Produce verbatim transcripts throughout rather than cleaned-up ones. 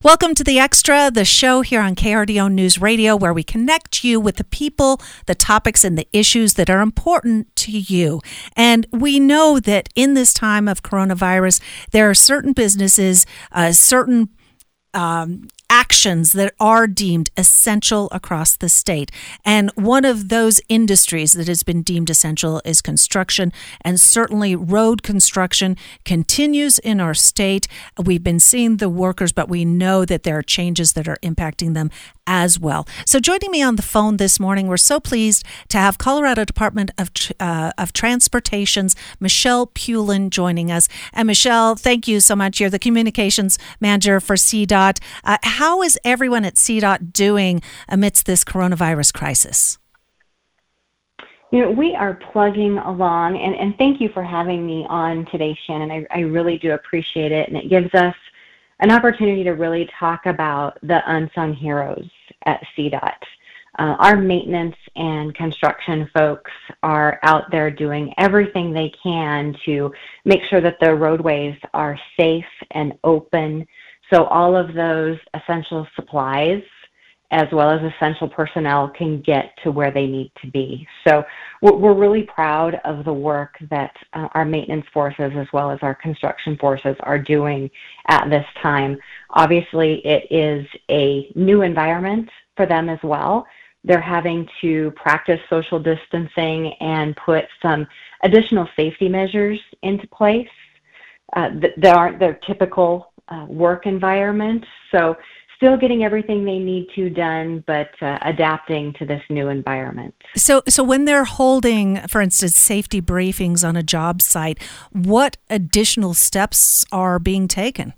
Welcome to The Extra, the show here on K R D O News Radio, where we connect you with the people, the topics, and the issues that are important to you. And we know that in this time of coronavirus, there are certain businesses, uh, certain um, actions that are deemed essential across the state. And one of those industries that has been deemed essential is construction, and certainly road construction continues in our state. We've been seeing the workers, but we know that there are changes that are impacting them as well. So joining me on the phone this morning, we're so pleased to have Colorado Department of uh, of Transportation's Michelle Pulin joining us. And Michelle, thank you so much. You're the communications manager for C DOT. Uh, how is everyone at C DOT doing amidst this coronavirus crisis? You know, we are plugging along, and, and thank you for having me on today, Shannon. I, I really do appreciate it, and it gives us an opportunity to really talk about the unsung heroes at C DOT. Uh, our maintenance and construction folks are out there doing everything they can to make sure that the roadways are safe and open, so all of those essential supplies as well as essential personnel can get to where they need to be. So we're really proud of the work that uh, our maintenance forces as well as our construction forces are doing at this time. Obviously, it is a new environment for them as well. They're having to practice social distancing and put some additional safety measures into place uh, that aren't their typical uh, work environment. So still getting everything they need to done, but uh, adapting to this new environment. So so when they're holding, for instance, safety briefings on a job site, what additional steps are being taken?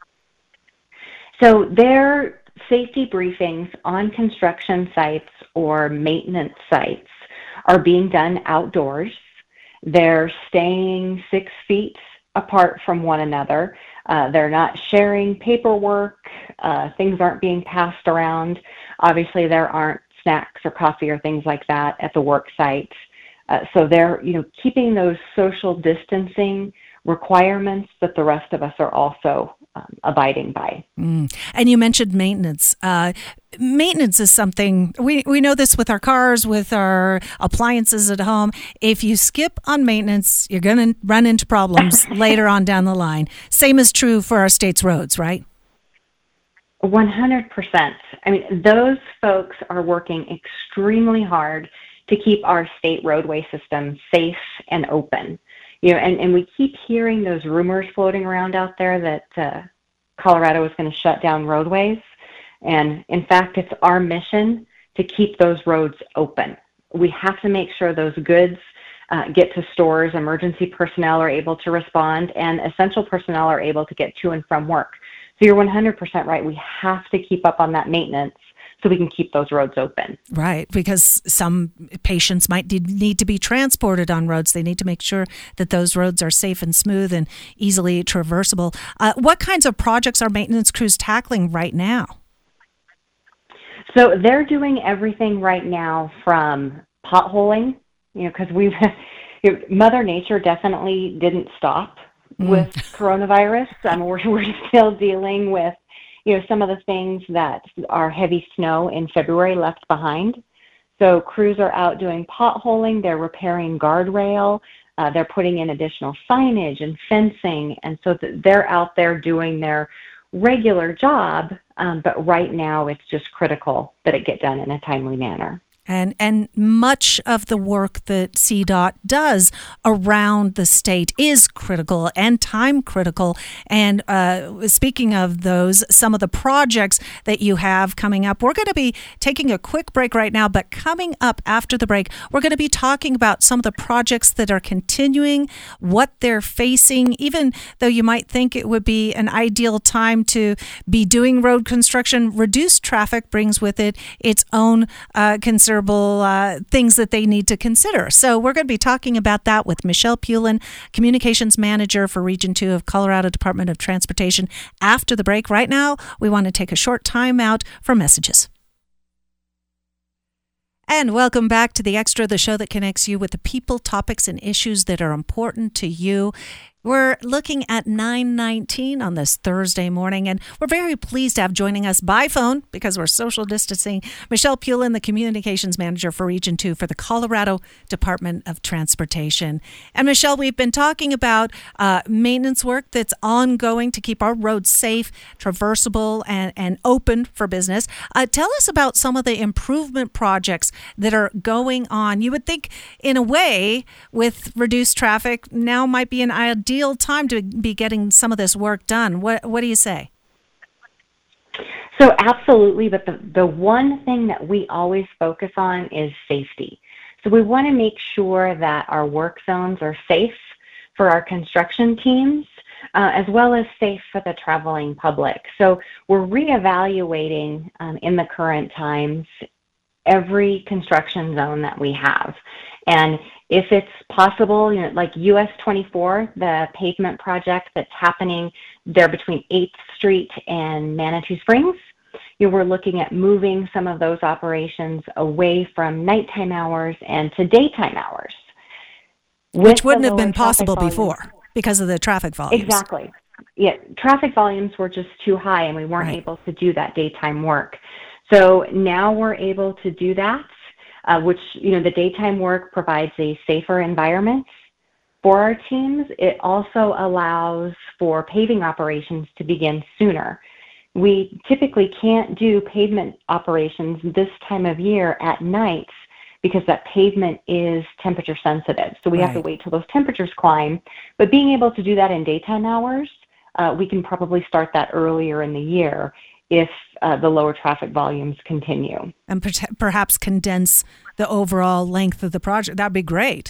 So their safety briefings on construction sites or maintenance sites are being done outdoors. They're staying six feet apart from one another. Uh, they're not sharing paperwork. Uh, things aren't being passed around. Obviously, there aren't snacks or coffee or things like that at the work site. Uh, so they're, you know, keeping those social distancing requirements that the rest of us are also um, abiding by. Mm. And you mentioned maintenance. Uh, maintenance is something, we, we know this with our cars, with our appliances at home. If you skip on maintenance, you're going to run into problems later on down the line. Same is true for our state's roads, right? one hundred percent. I mean, those folks are working extremely hard to keep our state roadway system safe and open. You know, and, and we keep hearing those rumors floating around out there that uh, Colorado is going to shut down roadways. And in fact, it's our mission to keep those roads open. We have to make sure those goods uh, get to stores, emergency personnel are able to respond, and essential personnel are able to get to and from work. So you're one hundred percent right. We have to keep up on that maintenance so we can keep those roads open. Right, because some patients might need to be transported on roads. They need to make sure that those roads are safe and smooth and easily traversable. Uh, what kinds of projects are maintenance crews tackling right now? So they're doing everything right now from potholing, you know, because we've, Mother Nature definitely didn't stop mm. with coronavirus. Um, we're, we're still dealing with you know, some of the things that our heavy snow in February left behind. So crews are out doing potholing, they're repairing guardrail, uh, they're putting in additional signage and fencing, and so that they're out there doing their regular job, um, but right now it's just critical that it get done in a timely manner. And and much of the work that C DOT does around the state is critical and time critical. And uh, speaking of those, some of the projects that you have coming up, we're going to be taking a quick break right now, but coming up after the break, we're going to be talking about some of the projects that are continuing, what they're facing, even though you might think it would be an ideal time to be doing road construction. Reduced traffic brings with it its own uh, concern. Uh, things that they need to consider. So we're going to be talking about that with Michelle Pulin, Communications Manager for Region two of Colorado Department of Transportation, after the break. Right now, we want to take a short time out for messages. And welcome back to The Extra, the show that connects you with the people, topics, and issues that are important to you. We're looking at nine nineteen on this Thursday morning, and we're very pleased to have joining us by phone, because we're social distancing, Michelle Pulin, the Communications Manager for Region two for the Colorado Department of Transportation. And Michelle, we've been talking about uh, maintenance work that's ongoing to keep our roads safe, traversable, and, and open for business. Uh, tell us about some of the improvement projects that are going on. You would think, in a way, with reduced traffic, now might be an ideal time to be getting some of this work done. What what do you say? So absolutely, but the, the one thing that we always focus on is safety. So we want to make sure that our work zones are safe for our construction teams, uh, as well as safe for the traveling public. So we're reevaluating um, in the current times every construction zone that we have. And if it's possible, you know, like U S twenty-four, the pavement project that's happening there between eighth Street and Manitou Springs, you know, we're looking at moving some of those operations away from nighttime hours and to daytime hours. Which wouldn't have been possible before because of the traffic volumes. Exactly. Yeah, traffic volumes were just too high, and we weren't Right. able to do that daytime work. So now we're able to do that. Uh, which, you know, the daytime work provides a safer environment for our teams. It also allows for paving operations to begin sooner. We typically can't do pavement operations this time of year at nights because that pavement is temperature sensitive. So we Right. have to wait till those temperatures climb. But being able to do that in daytime hours, uh, we can probably start that earlier in the year if uh, the lower traffic volumes continue. And per- perhaps condense the overall length of the project. That'd be great.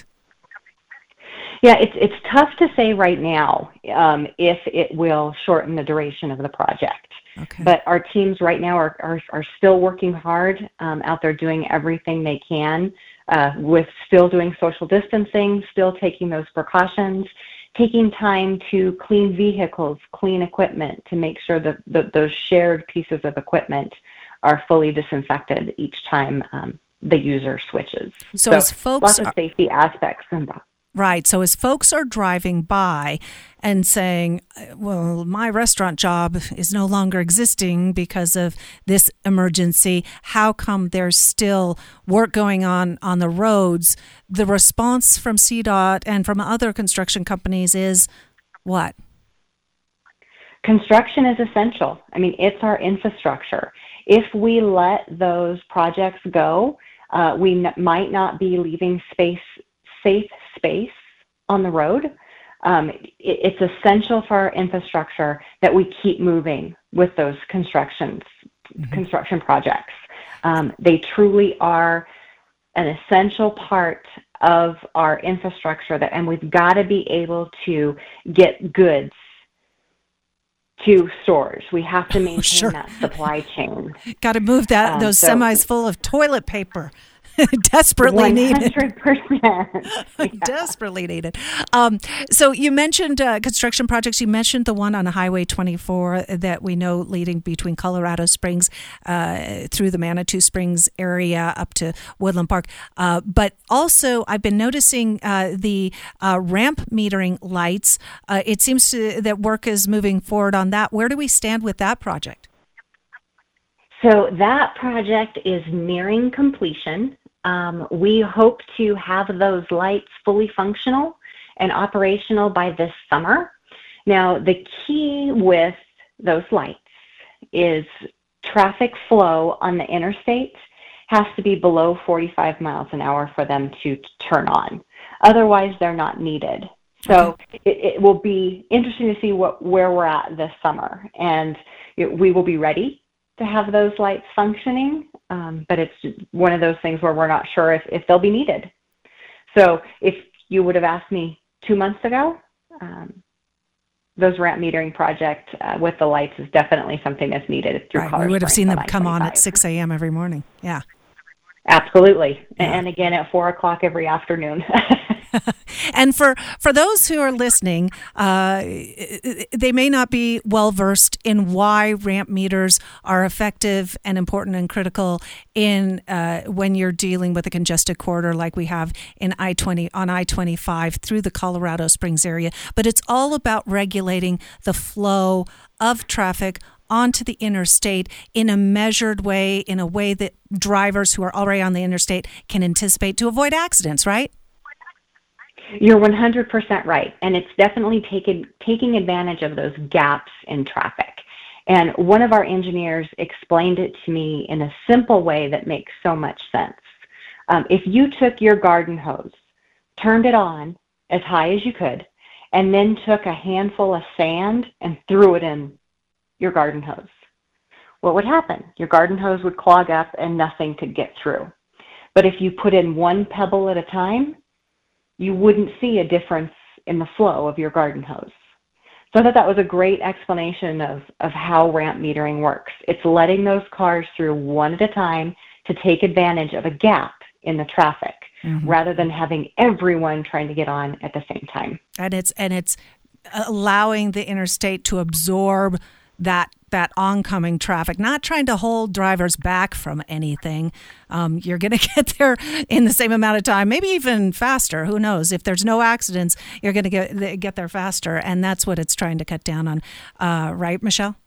Yeah, it's it's tough to say right now um, if it will shorten the duration of the project. Okay. But our teams right now are, are, are still working hard um, out there doing everything they can uh, with still doing social distancing, still taking those precautions, taking time to clean vehicles, clean equipment to make sure that the, those shared pieces of equipment are fully disinfected each time um, the user switches. So, So as folks lots of are, safety aspects involved. right, so as folks are driving by and saying, well, my restaurant job is no longer existing because of this emergency, how come there's still work going on on the roads? The response from C DOT and from other construction companies is what? Construction is essential. I mean, it's our infrastructure. If we let those projects go, uh, we n- might not be leaving space, safe space on the road. Um, it, it's essential for our infrastructure that we keep moving with those constructions, mm-hmm. construction projects. Um, they truly are an essential part of our infrastructure, that, and we've got to be able to get goods to stores. We have to maintain oh, sure. that supply chain. Got to move that um, those so, semis full of toilet paper. Desperately one hundred percent. needed. one hundred percent. Yeah. Desperately needed. Um, so you mentioned uh, construction projects. You mentioned the one on Highway twenty-four that we know leading between Colorado Springs uh, through the Manitou Springs area up to Woodland Park. Uh, but also I've been noticing uh, the uh, ramp metering lights. Uh, it seems to, that work is moving forward on that. Where do we stand with that project? So that project is nearing completion. Um, we hope to have those lights fully functional and operational by this summer. Now, the key with those lights is traffic flow on the interstate has to be below forty-five miles an hour for them to turn on. Otherwise, they're not needed. So it, it will be interesting to see what where we're at this summer, and it, we will be ready to have those lights functioning, um, but it's one of those things where we're not sure if, if they'll be needed. So if you would have asked me two months ago, um, those ramp metering project uh, with the lights is definitely something that's needed through right. Colorado We would have Springs seen them come on at six a.m. every morning. Yeah. Absolutely. Yeah. And again at four o'clock every afternoon. And for, for those who are listening, uh, they may not be well versed in why ramp meters are effective and important and critical in uh, when you're dealing with a congested corridor like we have in I twenty on I twenty-five through the Colorado Springs area. But it's all about regulating the flow of traffic onto the interstate in a measured way, in a way that drivers who are already on the interstate can anticipate to avoid accidents, right? You're one hundred percent right. And it's definitely taken, taking advantage of those gaps in traffic. And one of our engineers explained it to me in a simple way that makes so much sense. Um, if you took your garden hose, turned it on as high as you could, and then took a handful of sand and threw it in your garden hose, what would happen? Your garden hose would clog up and nothing could get through. But if you put in one pebble at a time, you wouldn't see a difference in the flow of your garden hose. So I thought that was a great explanation of, of how ramp metering works. It's letting those cars through one at a time to take advantage of a gap in the traffic, mm-hmm. rather than having everyone trying to get on at the same time. And it's and it's allowing the interstate to absorb that that oncoming traffic, not trying to hold drivers back from anything. Um, you're going to get there in the same amount of time, maybe even faster. Who knows? If there's no accidents, you're going to get get there faster, and that's what it's trying to cut down on. Uh, right, Michelle?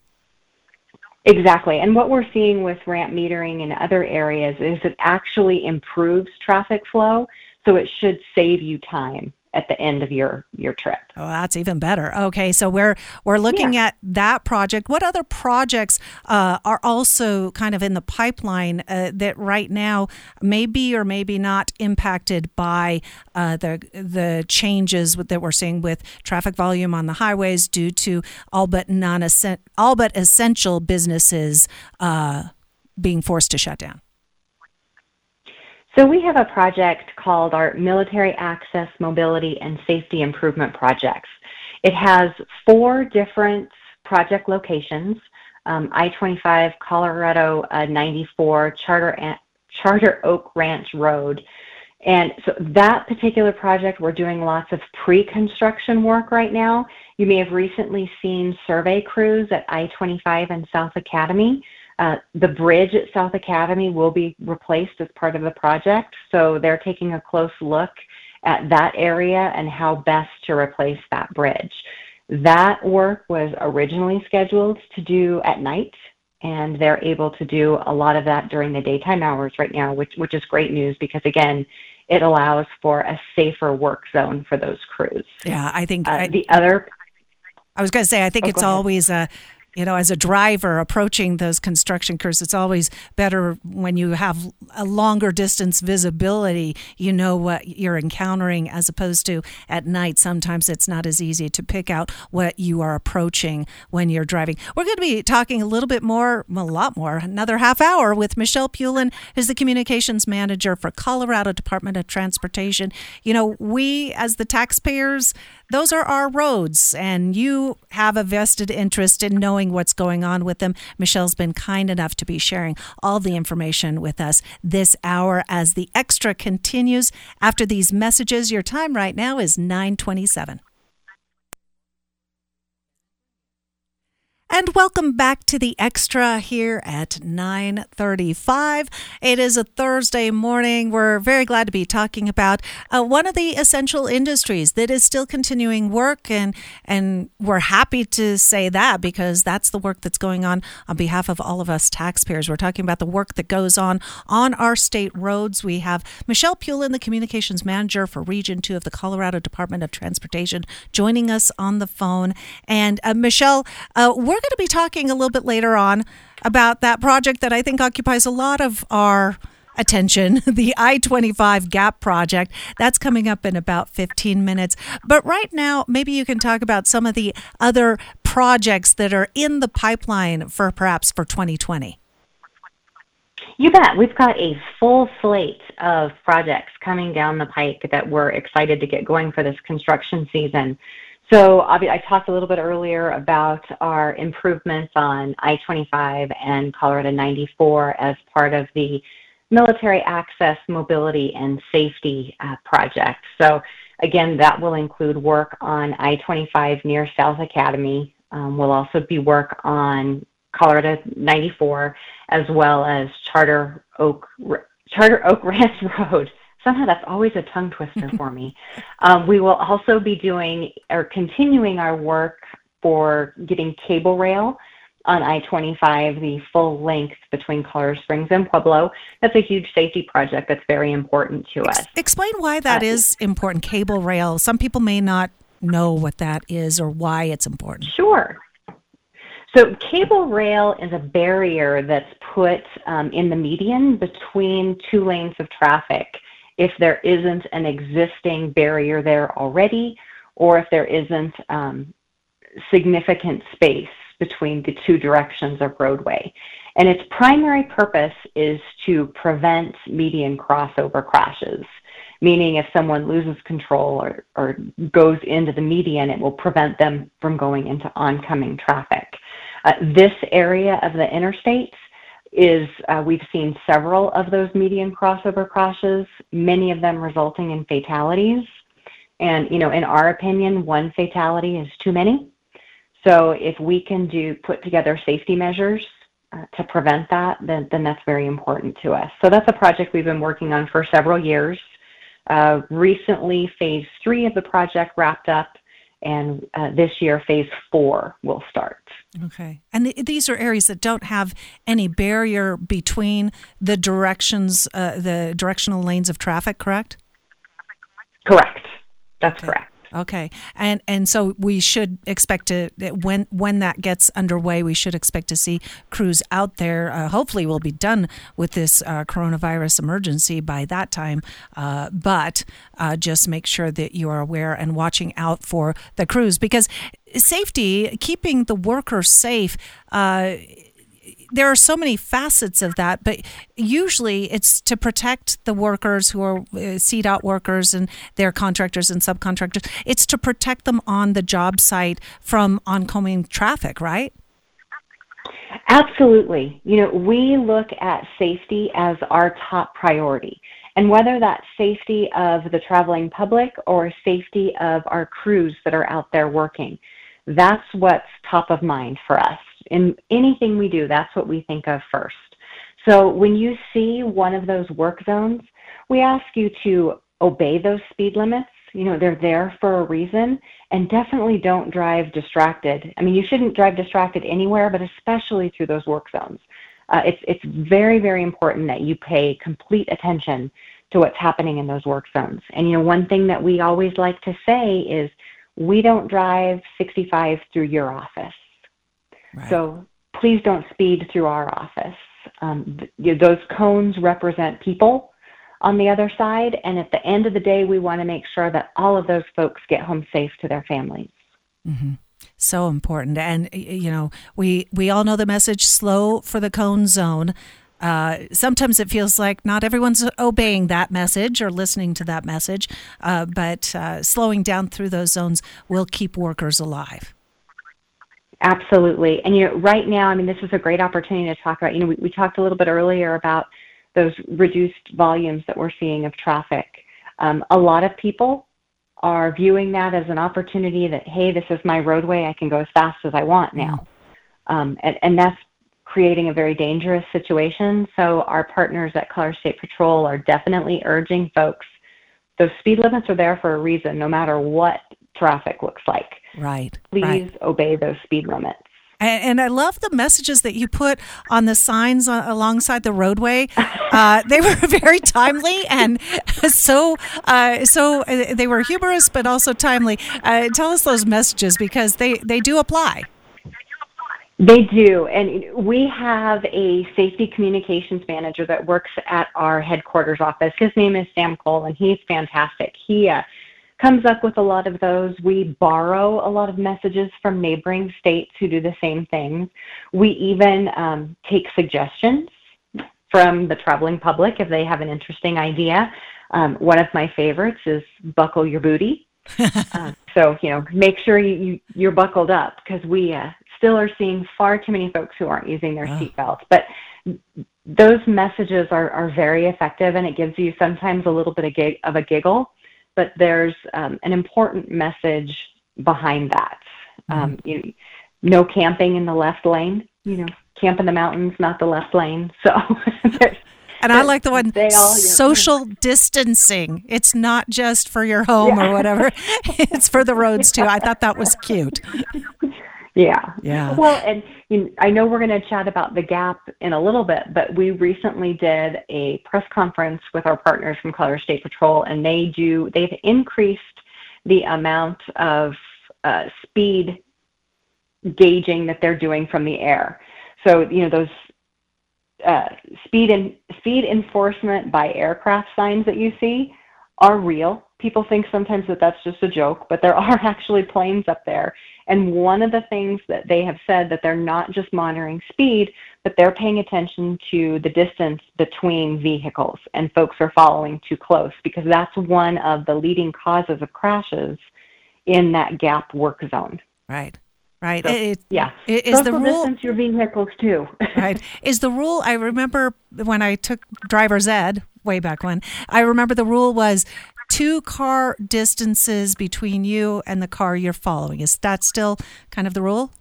Exactly. And what we're seeing with ramp metering in other areas is it actually improves traffic flow, so it should save you time at the end of your, your trip. Oh, that's even better. Okay, so we're we're looking yeah. at that project. What other projects uh, are also kind of in the pipeline uh, that right now may be or maybe not impacted by uh, the the changes that we're seeing with traffic volume on the highways due to all but non all but essential businesses uh, being forced to shut down? So we have a project called our Military Access, Mobility, and Safety Improvement Projects. It has four different project locations, um, I twenty-five, Colorado uh, ninety-four, Charter, Charter Oak Ranch Road. And so that particular project, we're doing lots of pre-construction work right now. You may have recently seen survey crews at I twenty-five and South Academy. Uh, the bridge at South Academy will be replaced as part of the project, so they're taking a close look at that area and how best to replace that bridge. That work was originally scheduled to do at night, and they're able to do a lot of that during the daytime hours right now, which, which is great news because, again, it allows for a safer work zone for those crews. Yeah, I think... Uh, I, the other... I was going to say, I think oh, it's always a... You know, as a driver approaching those construction crews, it's always better when you have a longer distance visibility. You know what you're encountering as opposed to at night. Sometimes it's not as easy to pick out what you are approaching when you're driving. We're going to be talking a little bit more, a lot more, another half hour with Michelle Pulin, who's the communications manager for Colorado Department of Transportation. You know, we as the taxpayers, those are our roads, and you have a vested interest in knowing what's going on with them. Michelle's been kind enough to be sharing all the information with us this hour as the Extra continues. After these messages, your time right now is nine twenty-seven. And welcome back to the Extra here at nine thirty-five. It is a Thursday morning. We're very glad to be talking about uh, one of the essential industries that is still continuing work, and and we're happy to say that because that's the work that's going on on behalf of all of us taxpayers. We're talking about the work that goes on on our state roads. We have Michelle Pulin, the communications manager for Region two of the Colorado Department of Transportation, joining us on the phone. And uh, Michelle, uh, we're going to be talking a little bit later on about that project that I think occupies a lot of our attention, the I twenty-five GAP project. That's coming up in about fifteen minutes. But right now, maybe you can talk about some of the other projects that are in the pipeline for perhaps for twenty twenty. You bet. We've got a full slate of projects coming down the pike that we're excited to get going for this construction season. So I talked a little bit earlier about our improvements on I twenty-five and Colorado ninety-four as part of the Military Access, Mobility, and Safety uh, project. So Again, that will include work on I twenty-five near South Academy. Um, we'll also be work on Colorado ninety-four, as well as Charter Oak Charter Oak Ranch Road. Somehow that's always a tongue twister for me. Um, we will also be doing or continuing our work for getting cable rail on I twenty-five, the full length between Colorado Springs and Pueblo. That's a huge safety project that's very important to us. Explain why that uh, is important, cable rail. Some people may not know what that is or why it's important. Sure. So cable rail is a barrier that's put um, in the median between two lanes of traffic if there isn't an existing barrier there already, or if there isn't um, significant space between the two directions of roadway. And its primary purpose is to prevent median crossover crashes, meaning if someone loses control or, or goes into the median, it will prevent them from going into oncoming traffic. Uh, this area of the interstate is, uh, we've seen several of those median crossover crashes, many of them resulting in fatalities. And, you know, in our opinion, one fatality is too many. So if we can do put together safety measures uh, to prevent that, then, then that's very important to us. So that's a project we've been working on for several years. Uh, recently, phase three of the project wrapped up, and uh, this year, phase four will start. Okay. And th- these are areas that don't have any barrier between the directions, uh, the directional lanes of traffic, correct? Correct. That's okay. correct. Okay, and and so we should expect to when when that gets underway, we should expect to see crews out there. Uh, hopefully, we'll be done with this uh, coronavirus emergency by that time. Uh, but uh, just make sure that you are aware and watching out for the crews, because safety, keeping the workers safe. Uh, There are so many facets of that, but usually it's to protect the workers who are uh, C DOT workers and their contractors and subcontractors. It's to protect them on the job site from oncoming traffic, right? Absolutely. You know, we look at safety as our top priority. And whether that's safety of the traveling public or safety of our crews that are out there working, that's what's top of mind for us. In anything we do, that's what we think of first. So when you see one of those work zones, we ask you to obey those speed limits. You know, they're there for a reason, and definitely don't drive distracted. I mean, you shouldn't drive distracted anywhere, but especially through those work zones. Uh, it's, it's very, very important that you pay complete attention to what's happening in those work zones. And, you know, one thing that we always like to say is we don't drive sixty-five through your office. Right. So please don't speed through our office. Um, th- those cones represent people on the other side, and at the end of the day, we want to make sure that all of those folks get home safe to their families. Mm-hmm. So important. And, you know, we, we all know the message, slow for the cone zone. Uh, sometimes it feels like not everyone's obeying that message or listening to that message, uh, but uh, slowing down through those zones will keep workers alive. Absolutely. And you know, right now, I mean, this is a great opportunity to talk about, you know, we, we talked a little bit earlier about those reduced volumes that we're seeing of traffic. Um, a lot of people are viewing that as an opportunity that, hey, this is my roadway, I can go as fast as I want now. Um, and, and that's creating a very dangerous situation. So our partners at Colorado State Patrol are definitely urging folks, those speed limits are there for a reason, no matter what traffic looks like. Right. Please right. obey those speed limits. And, and I love the messages that you put on the signs uh, alongside the roadway. Uh, they were very timely and so uh, so uh, they were humorous, but also timely. Uh, tell us those messages, because they, they do apply. They do, and we have a safety communications manager that works at our headquarters office. His name is Sam Cole, and he's fantastic. He uh, comes up with a lot of those. We borrow a lot of messages from neighboring states who do the same things. We even um, take suggestions from the traveling public if they have an interesting idea. Um, one of my favorites is buckle your booty. uh, so, you know, make sure you, you, you're buckled up, because we uh, still are seeing far too many folks who aren't using their oh. seatbelts. But those messages are, are very effective, and it gives you sometimes a little bit of, gig, of a giggle. but there's um, an important message behind that. Mm-hmm. Um, you, no camping in the left lane. You know, camp in the mountains, not the left lane. So. And I like the one, all, social yeah. distancing. It's not just for your home yeah. or whatever. It's for the roads, too. I thought that was cute. Yeah. Yeah. Well, and you know, I know we're going to chat about the gap in a little bit, but we recently did a press conference with our partners from Colorado State Patrol, and they do, they've increased the amount of uh, speed gauging that they're doing from the air. So, you know, those Uh, speed and speed enforcement by aircraft signs that you see are real. People think sometimes that that's just a joke, but there are actually planes up there. And one of the things that they have said that they're not just monitoring speed, but they're paying attention to the distance between vehicles, and folks are following too close because that's one of the leading causes of crashes in that gap work zone. Right. Right. So, it, yeah. It, is Social the rule distance your vehicles too. Right. Is the rule? I remember when I took driver's ed way back when. I remember the rule was two car distances between you and the car you're following. Is that still kind of the rule?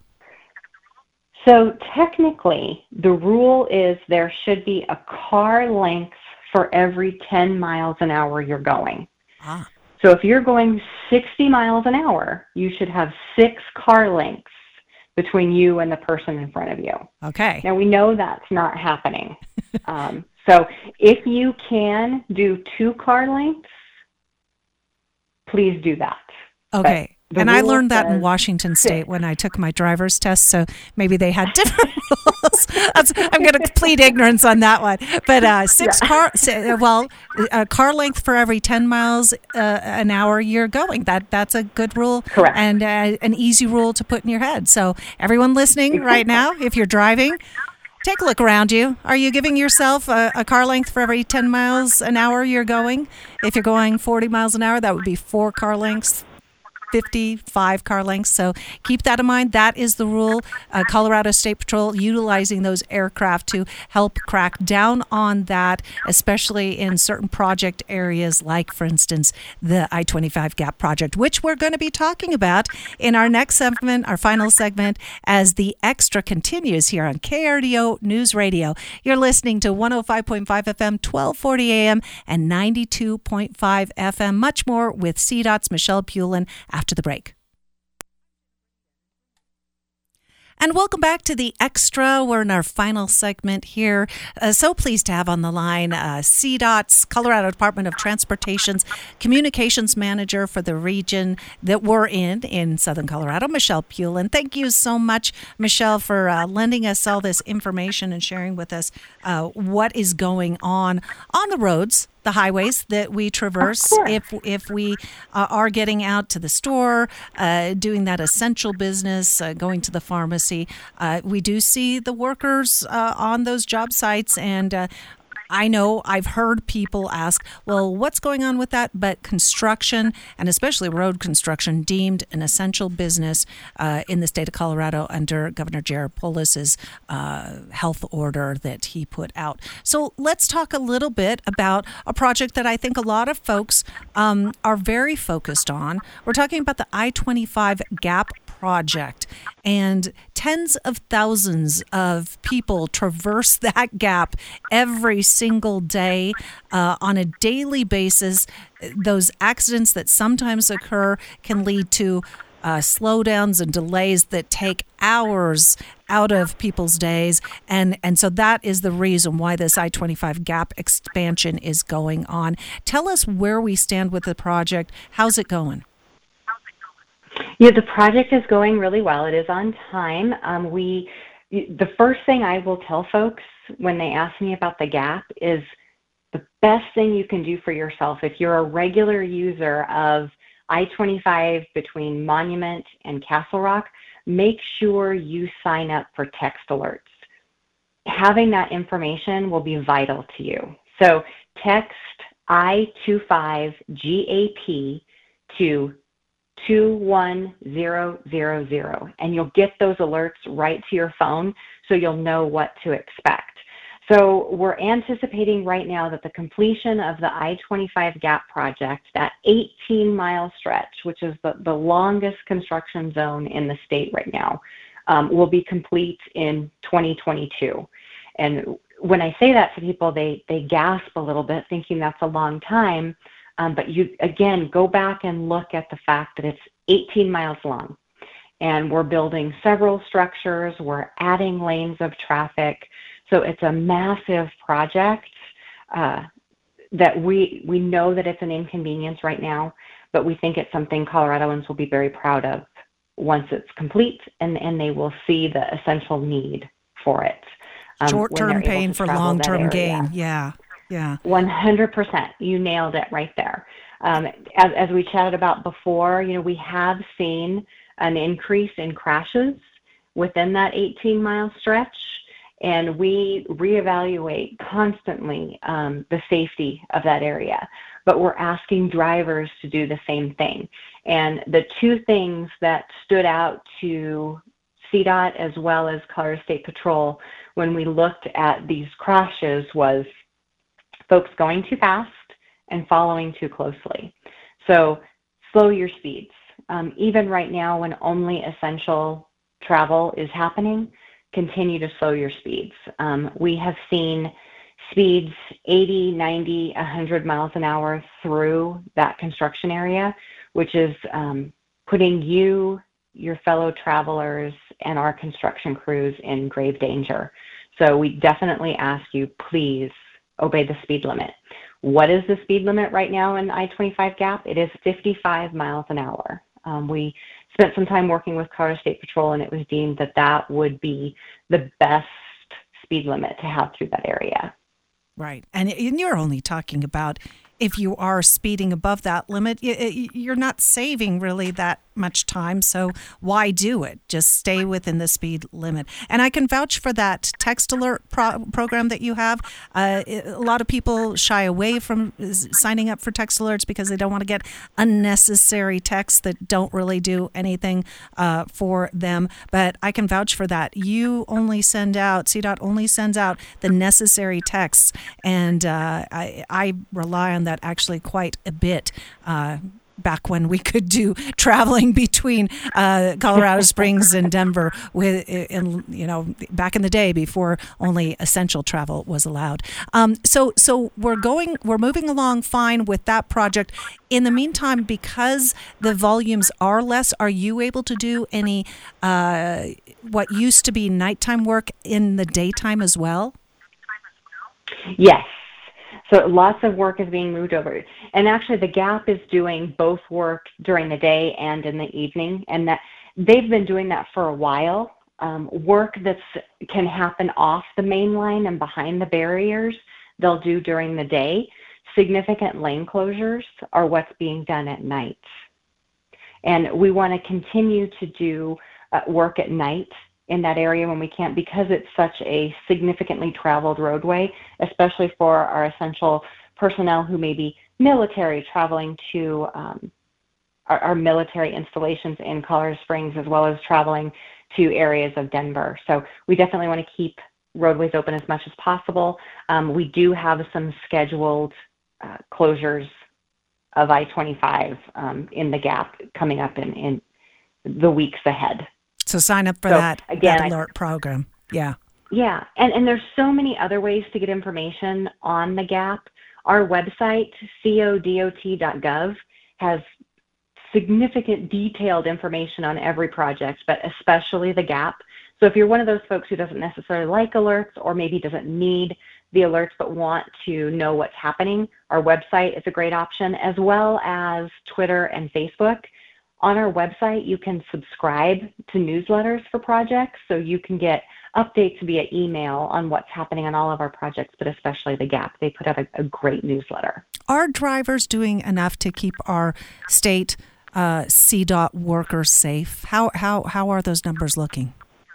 So technically, the rule is there should be a car length for every ten miles an hour you're going. Ah. So if you're going sixty miles an hour, you should have six car lengths between you and the person in front of you. Okay. Now, we know that's not happening. um, so if you can do two car lengths, please do that. Okay. And I learned that in Washington State when I took my driver's test, so maybe they had different rules. That's, I'm going to plead ignorance on that one. But uh, six yeah. car, well, a car length for every ten miles uh, an hour you're going. That that's a good rule. Correct. And uh, an easy rule to put in your head. So everyone listening right now, if you're driving, take a look around you. Are you giving yourself a, a car length for every ten miles an hour you're going? If you're going forty miles an hour, that would be four car lengths. fifty-five car lengths. So keep that in mind. That is the rule. Uh, Colorado State Patrol utilizing those aircraft to help crack down on that, especially in certain project areas like, for instance, the I twenty-five Gap Project, which we're going to be talking about in our next segment, our final segment, as the Extra continues here on K R D O News Radio. You're listening to one oh five point five F M, twelve forty A M, and ninety-two point five F M. Much more with C DOT's Michelle Pulin after the break. And welcome back to the Extra. We're in our final segment here. Uh, so pleased to have on the line uh, C DOT's Colorado Department of Transportation's Communications Manager for the region that we're in, in Southern Colorado, Michelle Pulin. Thank you so much, Michelle, for uh, lending us all this information and sharing with us uh, what is going on on the roads, the highways that we traverse if if we uh, are getting out to the store, uh, doing that essential business, uh, going to the pharmacy. Uh, we do see the workers uh, on those job sites, and uh, I know I've heard people ask, well, what's going on with that? But construction, and especially road construction, deemed an essential business uh, in the state of Colorado under Governor Jared Polis's uh, health order that he put out. So let's talk a little bit about a project that I think a lot of folks um, are very focused on. We're talking about the I twenty-five Gap Project, and tens of thousands of people traverse that gap every single day uh, on a daily basis. Those accidents that sometimes occur can lead to uh, slowdowns and delays that take hours out of people's days, and and so that is the reason why this I twenty-five Gap expansion is going on. Tell us where we stand with the project. How's it going? Yeah, the project is going really well. It is on time. Um, we, the first thing I will tell folks when they ask me about the gap is the best thing you can do for yourself if you're a regular user of I twenty-five between Monument and Castle Rock, make sure you sign up for text alerts. Having that information will be vital to you. So text I twenty-five G A P to two one zero zero zero, and you'll get those alerts right to your phone, so you'll know what to expect. So we're anticipating right now that the completion of the I twenty-five GAP project, that eighteen-mile stretch, which is the, the longest construction zone in the state right now, um, will be complete in twenty twenty-two. And when I say that to people, they, they gasp a little bit, thinking that's a long time. Um, but you, again, go back and look at the fact that it's eighteen miles long. And we're building several structures. We're adding lanes of traffic. So it's a massive project uh, that we we know that it's an inconvenience right now, but we think it's something Coloradoans will be very proud of once it's complete, and, and they will see the essential need for it. Um, Short-term pain for long-term gain. Yeah, yeah. one hundred percent. You nailed it right there. Um, as, as we chatted about before, you know, we have seen an increase in crashes within that eighteen-mile stretch. And we reevaluate constantly um, the safety of that area. But we're asking drivers to do the same thing. And the two things that stood out to C DOT as well as Colorado State Patrol when we looked at these crashes was folks going too fast and following too closely. So slow your speeds. Um, even right now when only essential travel is happening, continue to slow your speeds. Um, we have seen speeds eighty, ninety, one hundred miles an hour through that construction area, which is um, putting you, your fellow travelers, and our construction crews in grave danger. So we definitely ask you, please obey the speed limit. What is the speed limit right now in I twenty-five GAP? It is fifty-five miles an hour. Um, we spent some time working with Colorado State Patrol, and it was deemed that that would be the best speed limit to have through that area. Right. And you're only talking about if you are speeding above that limit, you're not saving really that much time. So why do it? Just stay within the speed limit. And I can vouch for that text alert pro- program that you have. Uh, a lot of people shy away from signing up for text alerts because they don't want to get unnecessary texts that don't really do anything uh, for them. But I can vouch for that. You only send out, C DOT only sends out the necessary texts. And uh, I, I rely on that actually quite a bit. Uh, back when we could do traveling between uh, Colorado Springs and Denver with, in, you know, back in the day before only essential travel was allowed. Um, so, so we're going, we're moving along fine with that project. In the meantime, because the volumes are less, are you able to do any uh, what used to be nighttime work in the daytime as well? Yes. So lots of work is being moved over. And actually the GAP is doing both work during the day and in the evening. And that they've been doing that for a while. Um, work that can happen off the main line and behind the barriers, they'll do during the day. Significant lane closures are what's being done at night. And we want to continue to do uh, work at night in that area when we can, because it's such a significantly traveled roadway, especially for our essential personnel who may be military traveling to um, our, our military installations in Colorado Springs, as well as traveling to areas of Denver. So we definitely want to keep roadways open as much as possible. Um, we do have some scheduled uh, closures of I twenty-five um, in the GAP coming up in, in the weeks ahead. So sign up for so, that, again, that alert I, program. Yeah. Yeah. And, and there's so many other ways to get information on the GAP. Our website, codot dot gov, has significant detailed information on every project, but especially the GAP. So if you're one of those folks who doesn't necessarily like alerts or maybe doesn't need the alerts but want to know what's happening, our website is a great option, as well as Twitter and Facebook. On our website, you can subscribe to newsletters for projects, so you can get updates via email on what's happening on all of our projects, but especially the GAP. They put out a, a great newsletter. Are drivers doing enough to keep our state uh, C DOT workers safe? How, how, how are those numbers looking?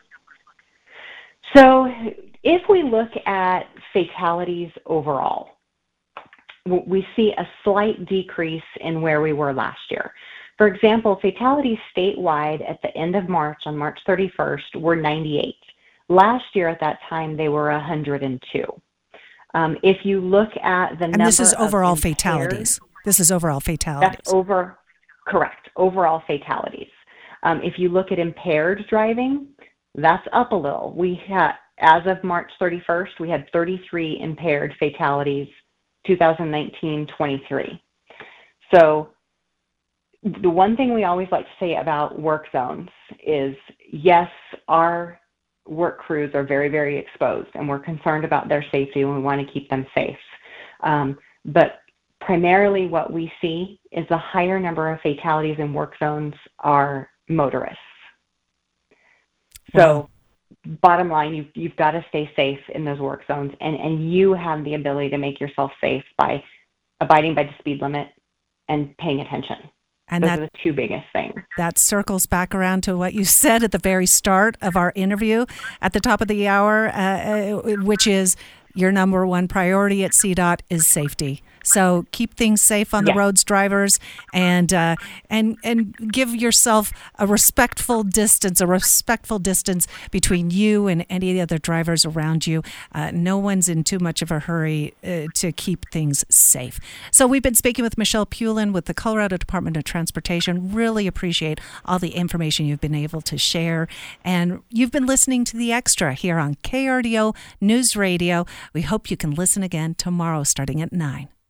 So if we look at fatalities overall, we see a slight decrease in where we were last year. For example, fatalities statewide at the end of March, on March thirty-first, were ninety-eight. Last year at that time, they were one hundred two. Um, if you look at the and number this is overall of impaired, fatalities. This is overall fatalities. That's over, correct, overall fatalities. Um, if you look at impaired driving, that's up a little. We had, as of March thirty-first, we had thirty-three impaired fatalities, twenty nineteen twenty-three. So the one thing we always like to say about work zones is, yes, our work crews are very, very exposed, and we're concerned about their safety, and we want to keep them safe. Um, but primarily what we see is the higher number of fatalities in work zones are motorists. So wow. Bottom line, you've, you've got to stay safe in those work zones, and, and you have the ability to make yourself safe by abiding by the speed limit and paying attention. And Those that, are the two biggest things. That circles back around to what you said at the very start of our interview at the top of the hour, uh, which is your number one priority at C DOT is safety. So keep things safe on the yes. roads, drivers, and uh, and and give yourself a respectful distance, a respectful distance between you and any other drivers around you. Uh, no one's in too much of a hurry uh, to keep things safe. So we've been speaking with Michelle Pulin with the Colorado Department of Transportation. Really appreciate all the information you've been able to share. And you've been listening to The Extra here on K R D O News Radio. We hope you can listen again tomorrow starting at nine.